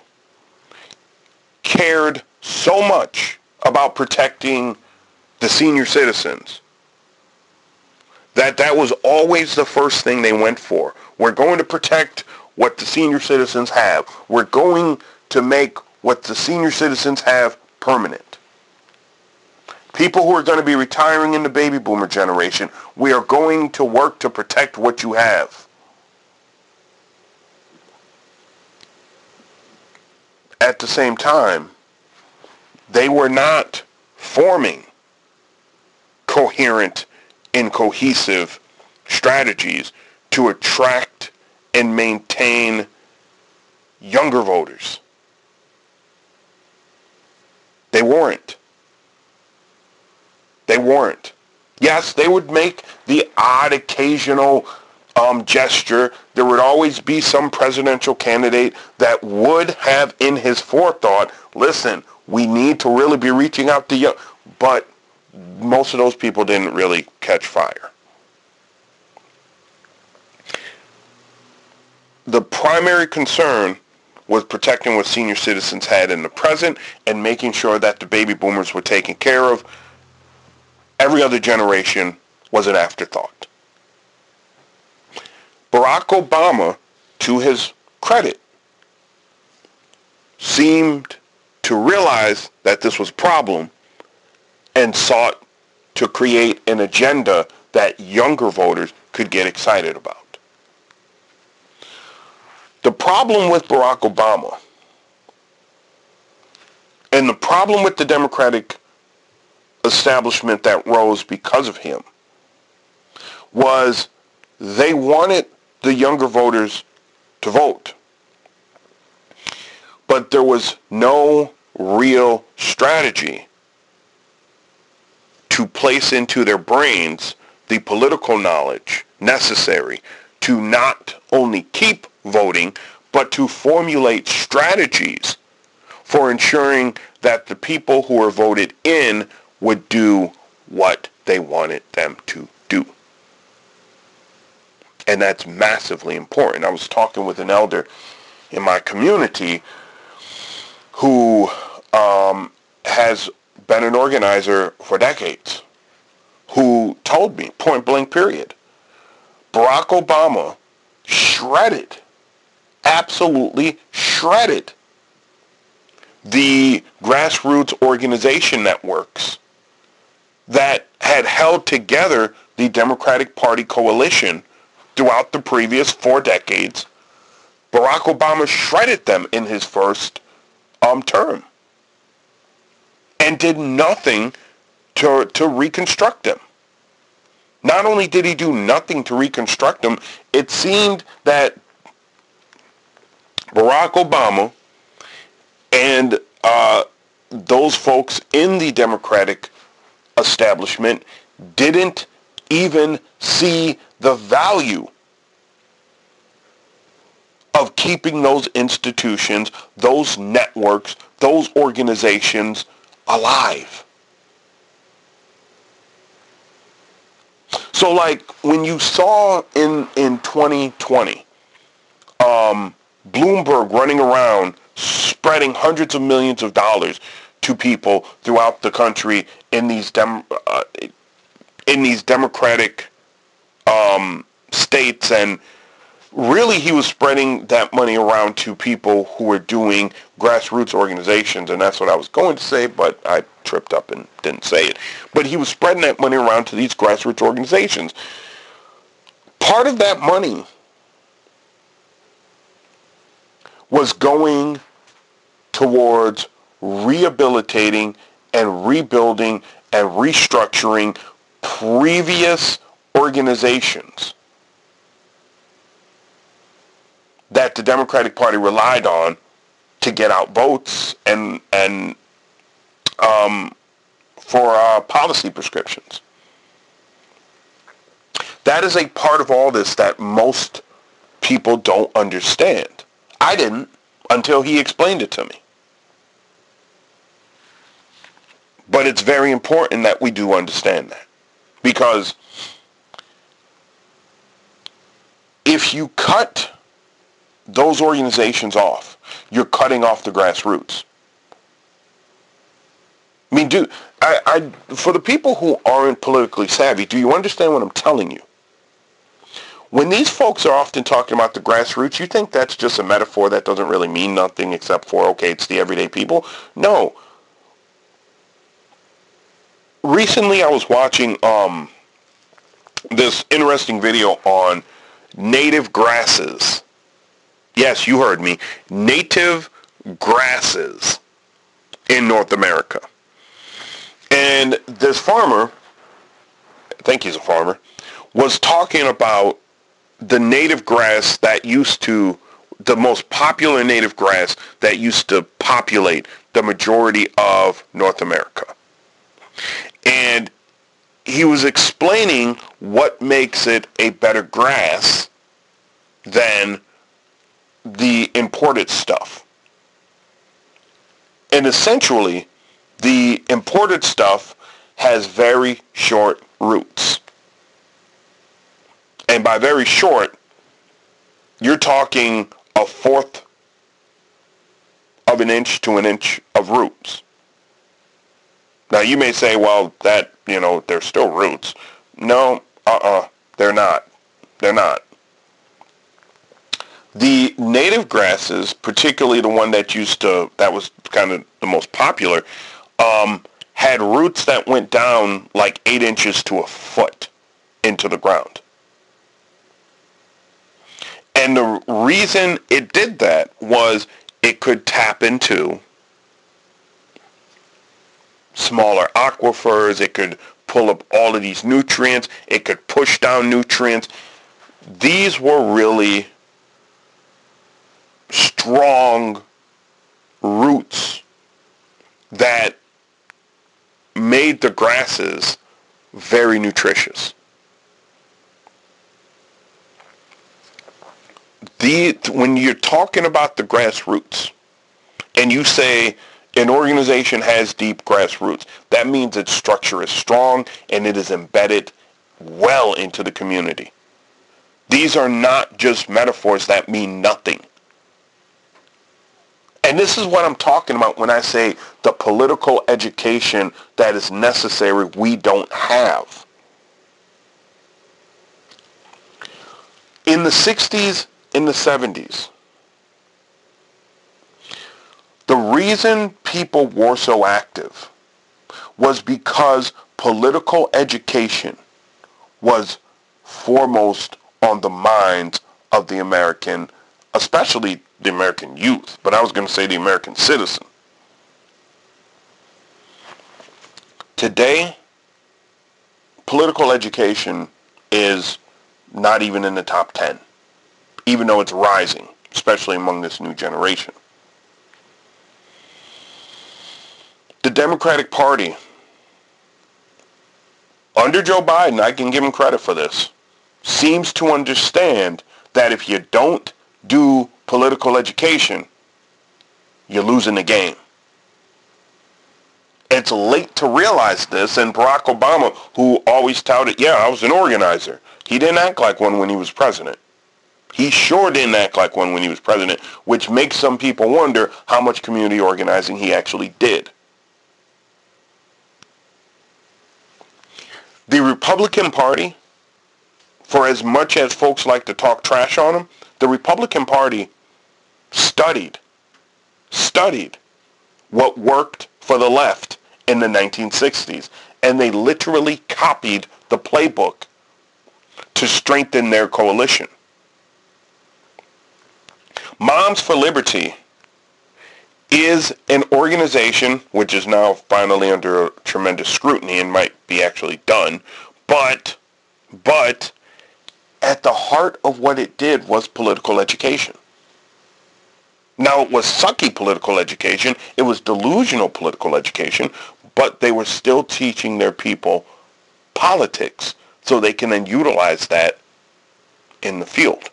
cared so much about protecting the senior citizens that that was always the first thing they went for. We're going to protect what the senior citizens have. We're going to make what the senior citizens have permanent. People who are going to be retiring in the baby boomer generation, we are going to work to protect what you have. At the same time, they were not forming coherent and cohesive strategies to attract and maintain younger voters. They weren't. They weren't. Yes, they would make the odd occasional um, gesture. There would always be some presidential candidate that would have in his forethought, listen, we need to really be reaching out to young, but most of those people didn't really catch fire. The primary concern was protecting what senior citizens had in the present and making sure that the baby boomers were taken care of. Every other generation was an afterthought. Barack Obama, to his credit, seemed to realize that this was a problem and sought to create an agenda that younger voters could get excited about. The problem with Barack Obama and the problem with the Democratic establishment that rose because of him was they wanted the younger voters to vote. But there was no real strategy to place into their brains the political knowledge necessary to not only keep voting, but to formulate strategies for ensuring that the people who were voted in would do what they wanted them to do. And that's massively important. I was talking with an elder in my community who um, has been an organizer for decades, who told me, point blank period, Barack Obama shredded absolutely shredded the grassroots organization networks that had held together the Democratic Party coalition throughout the previous four decades. Barack Obama shredded them in his first um, term and did nothing to, to reconstruct them. Not only did he do nothing to reconstruct them, it seemed that Barack Obama and uh, those folks in the Democratic establishment didn't even see the value of keeping those institutions, those networks, those organizations alive. So like when you saw in, in twenty twenty, um, Bloomberg running around spreading hundreds of millions of dollars to people throughout the country in these dem- uh, in these democratic um, states, and really he was spreading that money around to people who were doing grassroots organizations, and that's what I was going to say, but I tripped up and didn't say it. But he was spreading that money around to these grassroots organizations. Part of that money was going towards rehabilitating and rebuilding and restructuring previous organizations that the Democratic Party relied on to get out votes and and um, for uh, policy prescriptions. That is a part of all this that most people don't understand. I didn't until he explained it to me. But it's very important that we do understand that, because if you cut those organizations off, you're cutting off the grassroots. I mean, do I, I for the people who aren't politically savvy, do you understand what I'm telling you? When these folks are often talking about the grassroots, you think that's just a metaphor that doesn't really mean nothing except for, okay, it's the everyday people? No. Recently I was watching um, this interesting video on native grasses. Yes, you heard me. Native grasses in North America. And this farmer, I think he's a farmer, was talking about the native grass that used to, the most popular native grass that used to populate the majority of North America. And he was explaining what makes it a better grass than the imported stuff. And essentially, the imported stuff has very short roots. And by very short, you're talking a fourth of an inch to an inch of roots. Now, you may say, well, that, you know, they're still roots. No, uh-uh, they're not. They're not. The native grasses, particularly the one that used to, that was kind of the most popular, um, had roots that went down like eight inches to a foot into the ground. And the reason it did that was it could tap into smaller aquifers. It could pull up all of these nutrients. It could push down nutrients. These were really strong roots that made the grasses very nutritious. The, when you're talking about the grassroots and you say an organization has deep grassroots, that means its structure is strong and it is embedded well into the community. These are not just metaphors that mean nothing. And this is what I'm talking about when I say the political education that is necessary we don't have. In the sixties, in the seventies, The reason people were so active was because political education was foremost on the minds of the American, especially the American youth, but I was going to say the American citizen. Today, political education is not even in the top ten, even though it's rising, especially among this new generation. The Democratic Party, under Joe Biden, I can give him credit for this, seems to understand that if you don't do political education, you're losing the game. It's late to realize this, and Barack Obama, who always touted, yeah, I was an organizer, he didn't act like one when he was president. He sure didn't act like one when he was president, which makes some people wonder how much community organizing he actually did. The Republican Party, for as much as folks like to talk trash on them, the Republican Party studied, studied what worked for the left in the nineteen sixties, and they literally copied the playbook to strengthen their coalition. Moms for Liberty is an organization which is now finally under tremendous scrutiny and might be actually done, but, but at the heart of what it did was political education. Now, it was sucky political education, it was delusional political education, but they were still teaching their people politics so they can then utilize that in the field.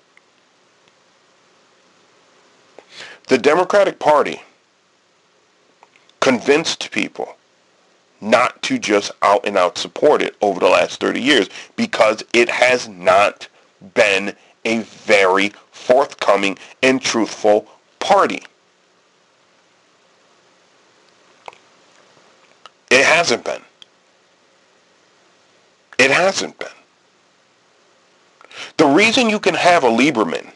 The Democratic Party convinced people not to just out and out support it over the last thirty years because it has not been a very forthcoming and truthful party. It hasn't been. It hasn't been. The reason you can have a Lieberman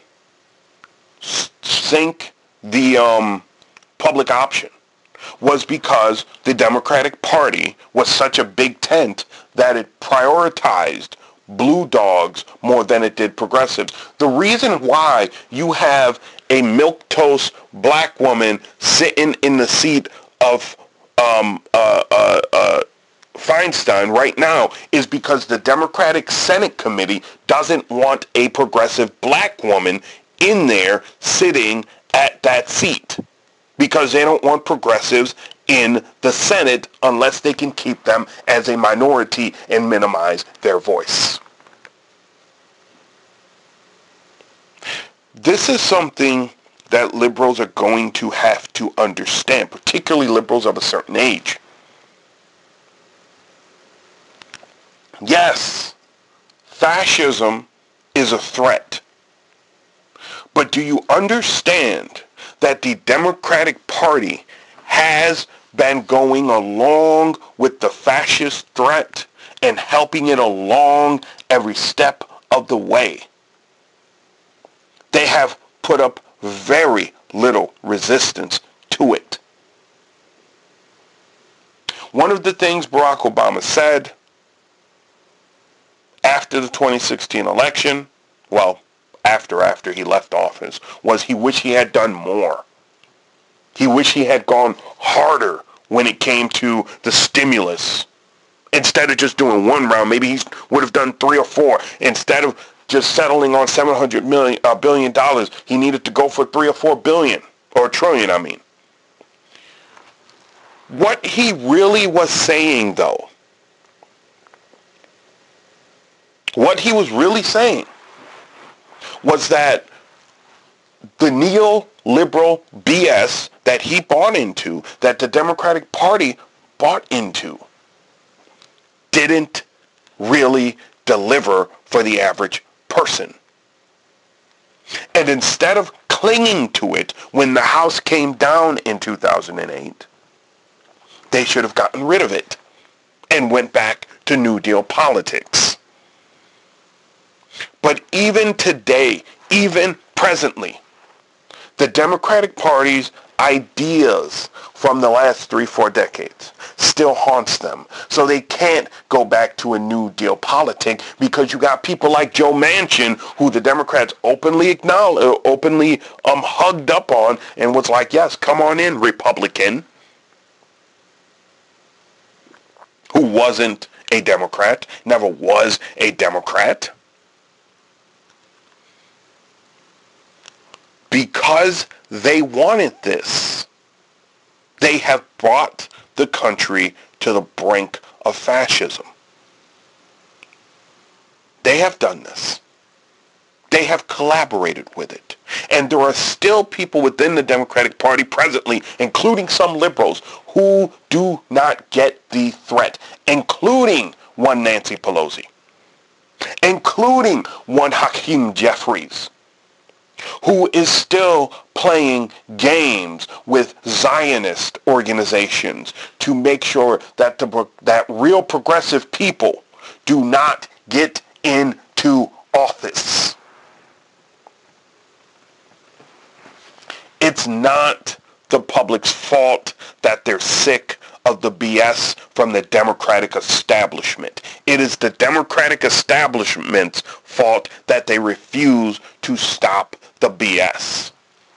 sink the um, public option was because the Democratic Party was such a big tent that it prioritized blue dogs more than it did progressives. The reason why you have a milquetoast black woman sitting in the seat of um, uh, uh, uh, Feinstein right now is because the Democratic Senate Committee doesn't want a progressive black woman in there sitting at that seat, because they don't want progressives in the Senate unless they can keep them as a minority and minimize their voice. This is something that liberals are going to have to understand, particularly liberals of a certain age. Yes, fascism is a threat. But do you understand that the Democratic Party has been going along with the fascist threat and helping it along every step of the way? They have put up very little resistance to it. One of the things Barack Obama said after the twenty sixteen election, well, after after he left office, was he wished he had done more. He wished he had gone harder when it came to the stimulus. Instead of just doing one round, maybe he would have done three or four. Instead of just settling on seven hundred million uh, billion dollars, he needed to go for three or four billion, or a trillion, I mean. What he really was saying, though, what he was really saying was that the neoliberal B S that he bought into, that the Democratic Party bought into, didn't really deliver for the average person. And instead of clinging to it when the House came down in two thousand eight, they should have gotten rid of it and went back to New Deal politics. But even today, even presently, the Democratic Party's ideas from the last three, four decades still haunts them. So they can't go back to a New Deal politic because you got people like Joe Manchin, who the Democrats openly acknowledge, openly um, hugged up on and was like, yes, come on in, Republican, who wasn't a Democrat, never was a Democrat. Because they wanted this, they have brought the country to the brink of fascism. They have done this. They have collaborated with it. And there are still people within the Democratic Party presently, including some liberals, who do not get the threat, including one Nancy Pelosi, including one Hakeem Jeffries, who is still playing games with Zionist organizations to make sure that the that real progressive people do not get into office. It's not the public's fault that they're sick of the B S from the Democratic establishment. It is the Democratic establishment's fault that they refuse to stop the B S.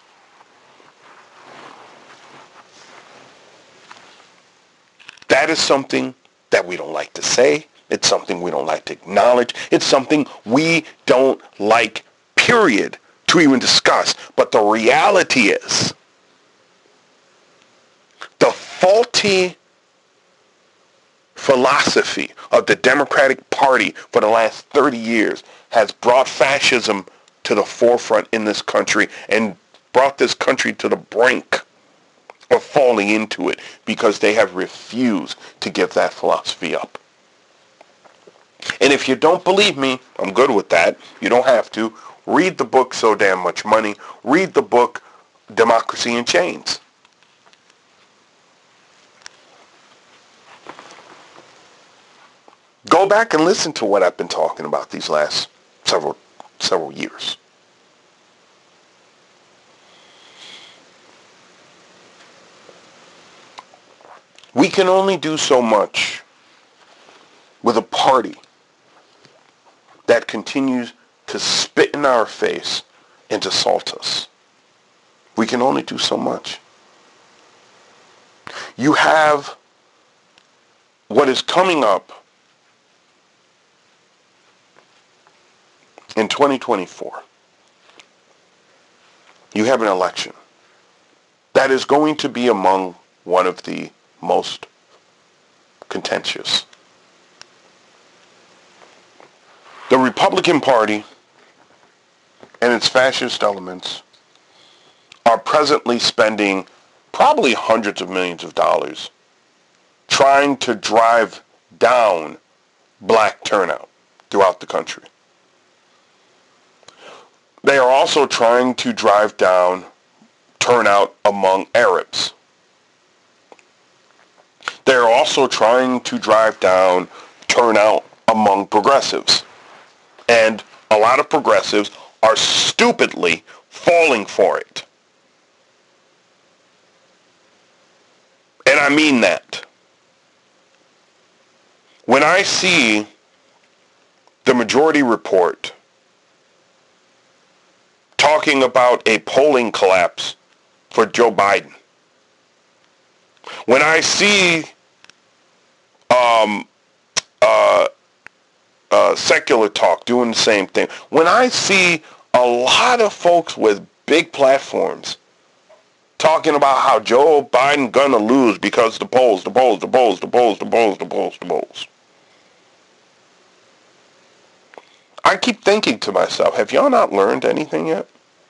That is something that we don't like to say. It's something we don't like to acknowledge. It's something we don't like, period, to even discuss. But the reality is, the faulty philosophy of the Democratic Party for the last thirty years has brought fascism to the forefront in this country and brought this country to the brink of falling into it because they have refused to give that philosophy up. And if you don't believe me, I'm good with that. You don't have to. Read the book So Damn Much Money. Read the book Democracy in Chains. Go back and listen to what I've been talking about these last several several years. We can only do so much with a party that continues to spit in our face and to assault us. We can only do so much. You have what is coming up in twenty twenty-four. You have an election that is going to be among one of the most contentious. The Republican Party and its fascist elements are presently spending probably hundreds of millions of dollars trying to drive down black turnout throughout the country. They are also trying to drive down turnout among Arabs. They are also trying to drive down turnout among progressives. And a lot of progressives are stupidly falling for it. And I mean that. When I see the Majority Report talking about a polling collapse for Joe Biden, when I see um, uh, uh, Secular Talk doing the same thing, when I see a lot of folks with big platforms talking about how Joe Biden gonna lose because the polls, the polls, the polls, the polls, the polls, the polls, the polls. I keep thinking to myself, have y'all not learned anything yet?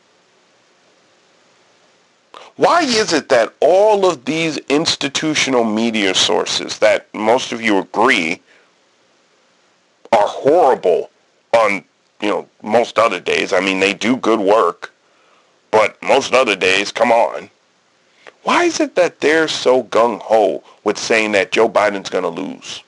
Why is it that all of these institutional media sources that most of you agree are horrible on, you know, most other days? I mean, they do good work, but most other days, come on. Why is it that they're so gung-ho with saying that Joe Biden's going to lose?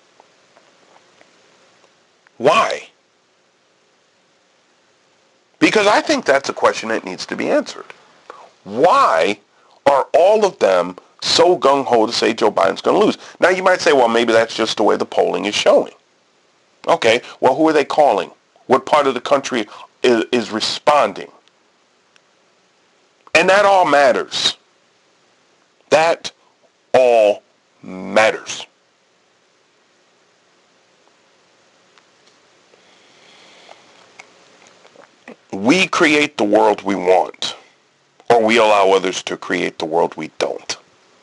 Why? Because I think that's a question that needs to be answered. Why are all of them so gung-ho to say Joe Biden's going to lose? Now, you might say, well, maybe that's just the way the polling is showing. Okay, well, who are they calling? What part of the country is, is responding? And that all matters. That all matters. We create the world we want, or we allow others to create the world we don't.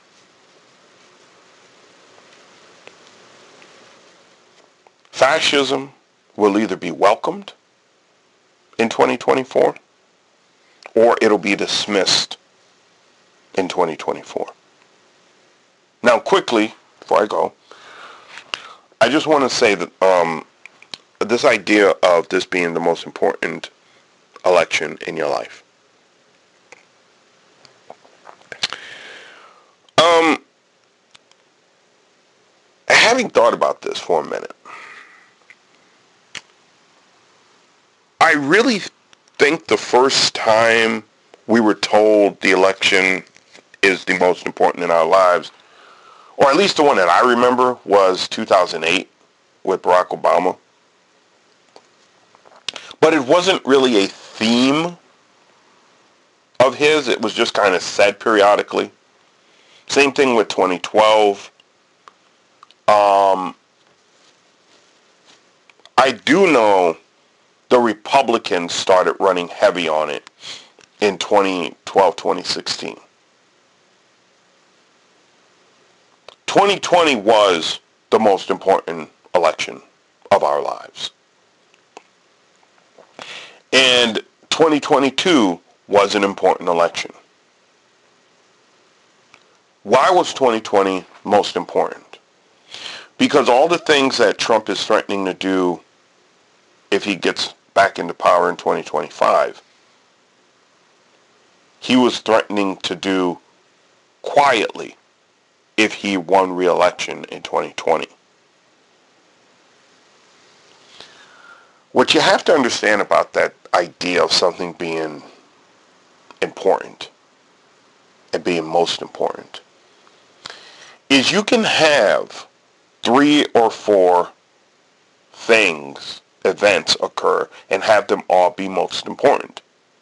Fascism will either be welcomed in twenty twenty-four, or it'll be dismissed in twenty twenty-four. Now, quickly, before I go, I just want to say that um, this idea of this being the most important election in your life. Um, having thought about this for a minute, I really think the first time we were told the election is the most important in our lives, or at least the one that I remember, was two thousand eight with Barack Obama. But it wasn't really a theme of his. It was just kind of said periodically. Same thing with twenty twelve. Um, I do know the Republicans started running heavy on it in twenty twelve, twenty sixteen. twenty twenty was the most important election of our lives. And twenty twenty-two was an important election. Why was twenty twenty most important? Because all the things that Trump is threatening to do if he gets back into power in twenty twenty-five, he was threatening to do quietly if he won re-election in twenty twenty. What you have to understand about that idea of something being important and being most important is you can have three or four things, events occur, and have them all be most important.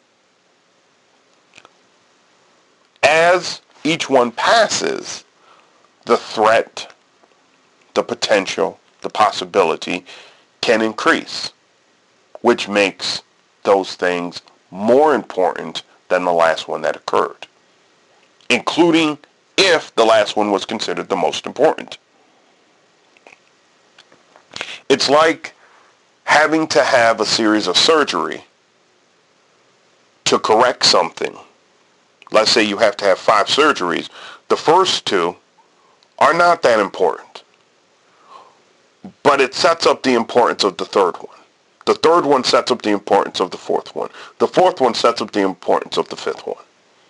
As each one passes, the threat, the potential, the possibility can increase, which makes those things more important than the last one that occurred, including if the last one was considered the most important. It's like having to have a series of surgery to correct something. Let's say you have to have five surgeries. The first two are not that important, but it sets up the importance of the third one. The third one sets up the importance of the fourth one. The fourth one sets up the importance of the fifth one.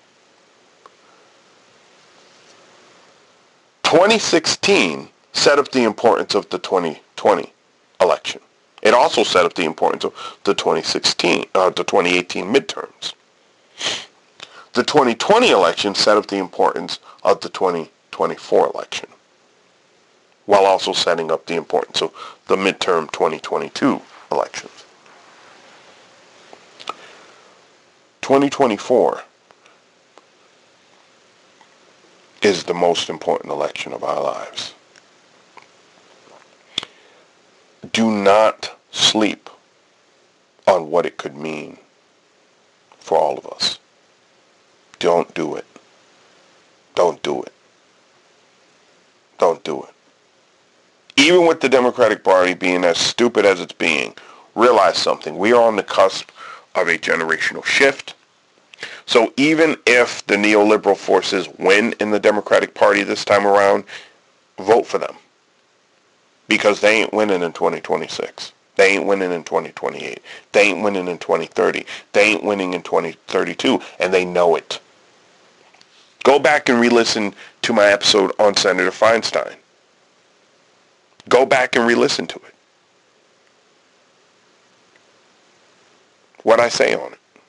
twenty sixteen set up the importance of the twenty twenty election. It also set up the importance of the twenty sixteen, uh, the twenty eighteen midterms. The twenty twenty election set up the importance of the twenty twenty-four election, while also setting up the importance of the midterm twenty twenty-two elections. twenty twenty-four is the most important election of our lives. Do not sleep on what it could mean for all of us. Don't do it. Don't do it. Don't do it. Even with the Democratic Party being as stupid as it's being, realize something. We are on the cusp of a generational shift. So even if the neoliberal forces win in the Democratic Party this time around, vote for them. Because they ain't winning in twenty twenty-six. They ain't winning in twenty twenty-eight. They ain't winning in twenty thirty. They ain't winning in twenty thirty-two, and they know it. Go back and re-listen to my episode on Senator Feinstein. Go back and re-listen to it. What'd I say on it?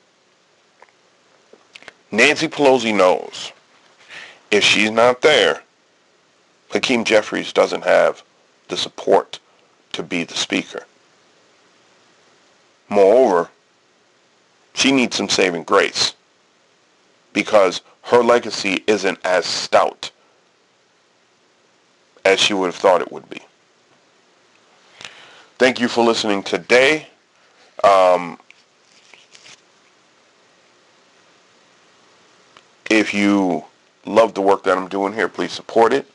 Nancy Pelosi knows if she's not there, Hakeem Jeffries doesn't have the support to be the speaker. Moreover, she needs some saving grace because her legacy isn't as stout as she would have thought it would be. Thank you for listening today. Um, if you love the work that I'm doing here, please support it.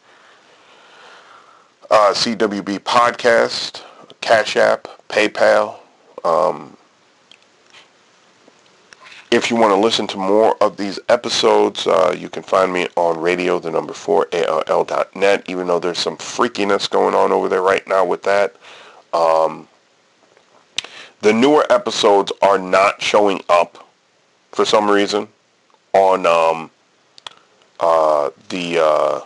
Uh, C W B Podcast, Cash App, PayPal. Um, if you want to listen to more of these episodes, uh, you can find me on radio, the number four, A L L dot net, even though there's some freakiness going on over there right now with that. Um, the newer episodes are not showing up for some reason on um, uh, the, uh,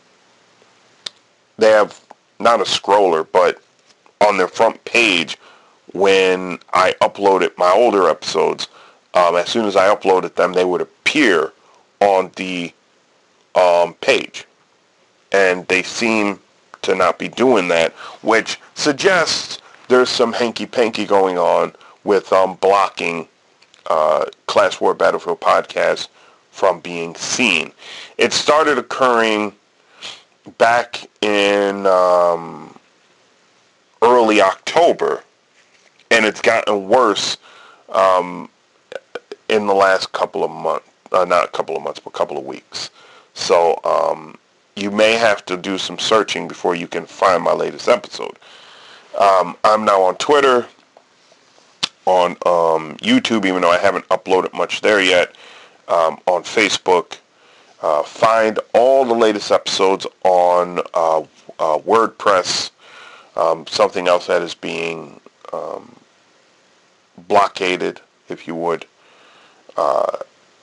they have not a scroller, but on their front page when I uploaded my older episodes, um, as soon as I uploaded them, they would appear on the um, page. And they seem to not be doing that, which suggests there's some hanky-panky going on with um, blocking uh, Class War Battlefield Podcast from being seen. It started occurring back in um, early October, and it's gotten worse um, in the last couple of months, uh, not a couple of months, but a couple of weeks. So um, you may have to do some searching before you can find my latest episode. Um, I'm now on Twitter, on um, YouTube, even though I haven't uploaded much there yet, um, on Facebook. Uh, find all the latest episodes on uh, uh, WordPress, um, something else that is being um, blockaded, if you would. Uh,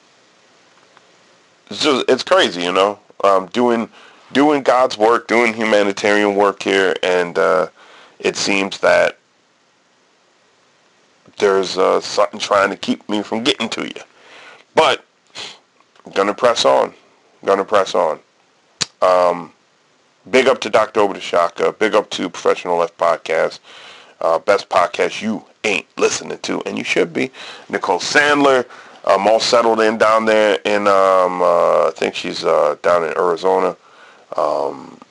it's just, it's crazy, you know, um, doing doing God's work, doing humanitarian work here, and uh, it seems that there's uh, something trying to keep me from getting to you. But I'm gonna press on. Gonna press on. Um, big up to Doctor Obadashaka. Big up to Professional Left Podcast. Uh, best podcast you ain't listening to, and you should be. Nicole Sandler. I'm all settled in down there in, um, uh, I think she's uh, down in Arizona. Um,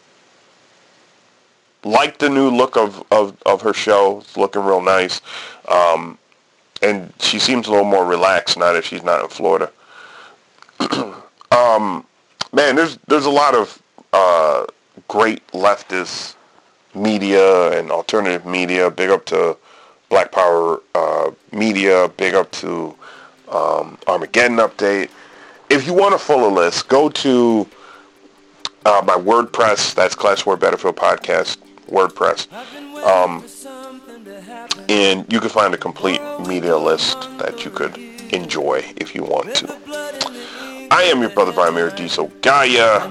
like the new look of, of, of her show. It's looking real nice. Um, and she seems a little more relaxed now that she's not in Florida. Um, man, there's there's a lot of uh, great leftist media and alternative media. Big up to Black Power uh, Media. Big up to um, Armageddon Update. If you want a fuller list, go to uh, my WordPress. That's Class War Battlefield Podcast WordPress, um, and you can find a complete media list that you could enjoy if you want to. I am your brother, Vladimir Diesel Gaia.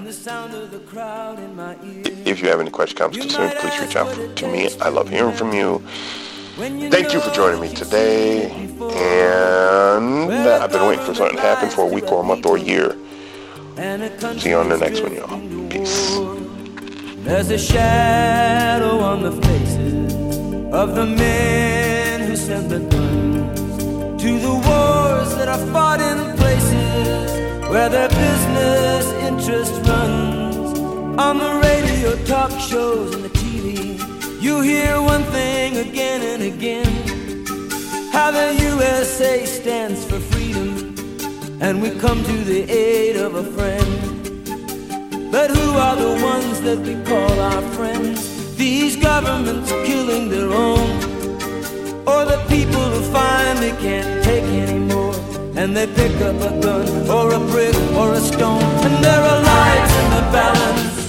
If you have any questions, comments, concerns, please reach out to me. I love hearing from you. Thank you for joining me today. And I've been waiting for something to happen for a week or a month or a year. See you on the next one, y'all. Peace. There's a shadow on the faces of the men who sent the guns to the wars that are fought in places where their business interest runs. On the radio, talk shows, and the T V, you hear one thing again and again, how the U S A stands for freedom, and we come to the aid of a friend. But who are the ones that we call our friends? These governments killing their own, or the people who finally can't take anymore, and they pick up a gun or a brick or a stone, and there are lives in the balance